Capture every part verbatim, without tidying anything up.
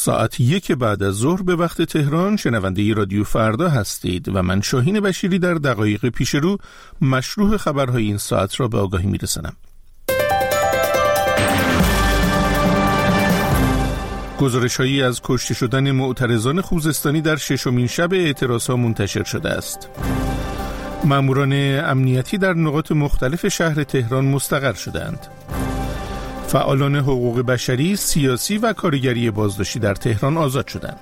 ساعت یک بعد از ظهر به وقت تهران شنونده رادیو فردا هستید و من شاهین بشیری در دقایق پیش رو مشروح خبرهای این ساعت را به آگاهی میرسانم. گزارش‌هایی از کشته شدن معترضان خوزستانی در ششمین شب اعتراضها منتشر شده است. ماموران امنیتی در نقاط مختلف شهر تهران مستقر شدند. فعالان حقوق بشری، سیاسی و کارگری بازداشتی در تهران آزاد شدند.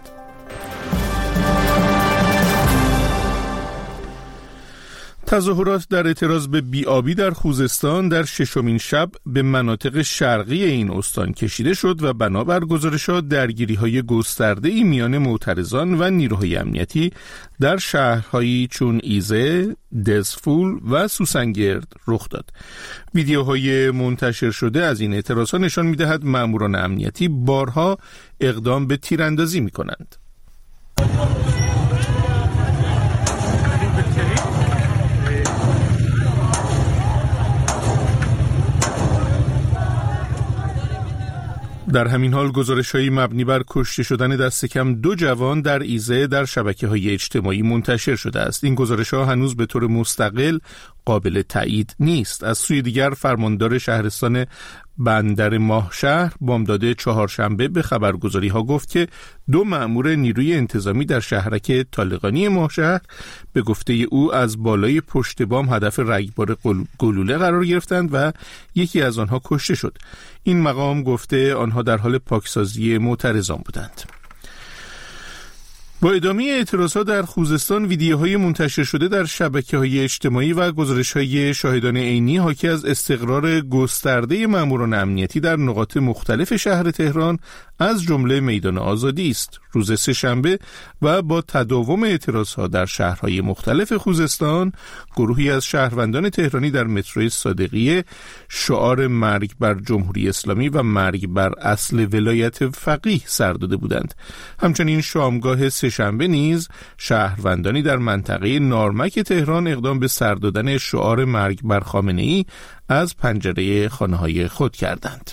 تظاهرات در اعتراض به بی‌آبی در خوزستان در ششمین شب به مناطق شرقی این استان کشیده شد و بنابر گزارش‌ها درگیری‌های گسترده‌ای میان معترضان و نیروهای امنیتی در شهرهایی چون ایزه، دزفول و سوسنگرد رخ داد. ویدیوهای منتشر شده از این اعتراضها نشان می‌دهد ماموران امنیتی بارها اقدام به تیراندازی می‌کنند. در همین حال گزارش‌های مبنی بر کشته شدن دست کم دو جوان در ایزه در شبکه‌های اجتماعی منتشر شده است. این گزارش‌ها هنوز به طور مستقل قابل تایید نیست. از سوی دیگر فرماندار شهرستان بندر ماهشهر بامداد چهارشنبه به خبرگزاری‌ها گفت که دو مأمور نیروی انتظامی در شهرک طالقانی ماهشهر به گفته او از بالای پشت بام هدف رگبار گلوله قرار گرفتند و یکی از آنها کشته شد. این مقام گفته آنها در حال پاکسازی معترضان بودند. با ادامه اعتراضات در خوزستان، ویدیوهای منتشر شده در شبکه‌های اجتماعی و گزارش‌های شاهدان عینی حاکی از استقرار گسترده ماموران امنیتی در نقاط مختلف شهر تهران از جمله میدان آزادی است. روز سه‌شنبه و با تداوم اعتراضها در شهرهای مختلف خوزستان، گروهی از شهروندان تهرانی در مترو صادقیه شعار مرگ بر جمهوری اسلامی و مرگ بر اصل ولایت فقیه سر داده بودند. همچنین شامگاه سه‌شنبه نیز شهروندانی در منطقه نارمک تهران اقدام به سر دادن شعار مرگ بر خامنه‌ای از پنجره خانه‌های خود کردند.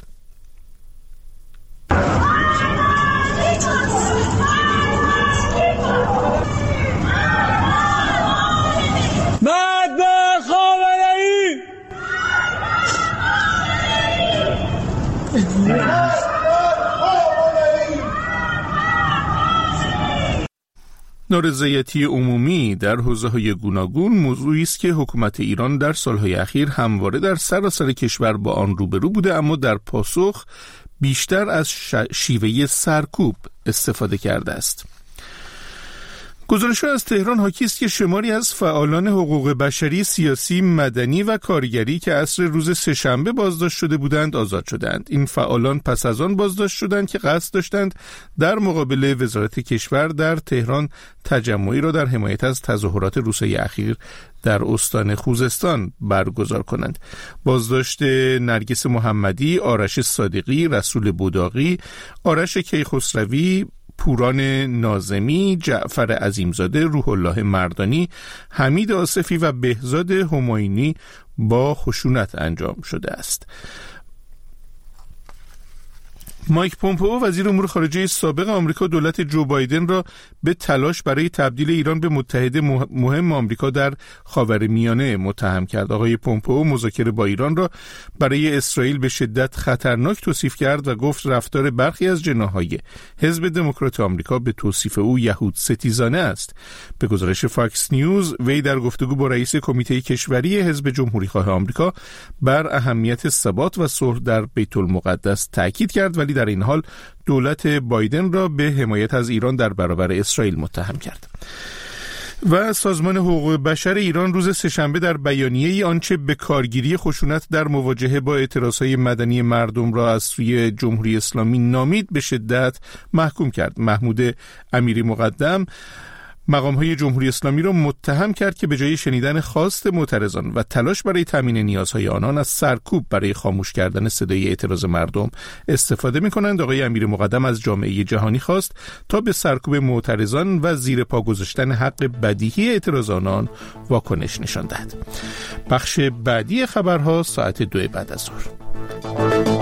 نارضایتی عمومی در حوزه‌های گوناگون موضوعی است که حکومت ایران در سالهای اخیر همواره در سراسر کشور با آن روبرو بوده، اما در پاسخ بیشتر از شیوه سرکوب استفاده کرده است. گزارش‌ها از تهران حاکی است که شماری از فعالان حقوق بشری، سیاسی، مدنی و کارگری که عصر روز سه‌شنبه بازداشت شده بودند آزاد شدند. این فعالان پس از آن بازداشت شدند که قصد داشتند در مقابل وزارت کشور در تهران تجمعی را در حمایت از تظاهرات روزهای اخیر در استان خوزستان برگزار کنند. بازداشت نرگس محمدی، آرش صادقی، رسول بوداقی، آرش کیخسروی، پوران ناظمی، جعفر عظیمزاده، روح الله مردانی، حمید آصفی و بهزاد هماینی با خشونت انجام شده است. مایک پومپئو وزیر امور خارجه سابق آمریکا دولت جو بایدن را به تلاش برای تبدیل ایران به متحد مهم آمریکا در خاورمیانه متهم کرد. آقای پومپئو مذاکره با ایران را برای اسرائیل به شدت خطرناک توصیف کرد و گفت رفتار برخی از جناح‌های حزب دموکرات آمریکا به توصیف او یهود ستیزانه است. به گزارش فاکس نیوز، وی در گفتگو با رئیس کمیته کشوری حزب جمهوری‌خواه آمریکا بر اهمیت ثبات و صلح در بیت المقدس تاکید کرد، ولی در این حال دولت بایدن را به حمایت از ایران در برابر اسرائیل متهم کرد. و سازمان حقوق بشر ایران روز سه‌شنبه در بیانیه‌ای آنچه به کارگیری خشونت در مواجهه با اعتراضهای مدنی مردم را از سوی جمهوری اسلامی نامید به شدت محکوم کرد. محمود امیری مقدم مقام‌های جمهوری اسلامی را متهم کرد که به جای شنیدن خواست معترضان و تلاش برای تامین نیازهای آنان از سرکوب برای خاموش کردن صدای اعتراض مردم استفاده می‌کنند. آقای امیر مقدم از جامعه جهانی خواست تا به سرکوب معترضان و زیر پا گذاشتن حق بدیهی اعتراض آنان واکنش نشان دهد. بخش بعدی خبرها ساعت دو بعد از ظهر.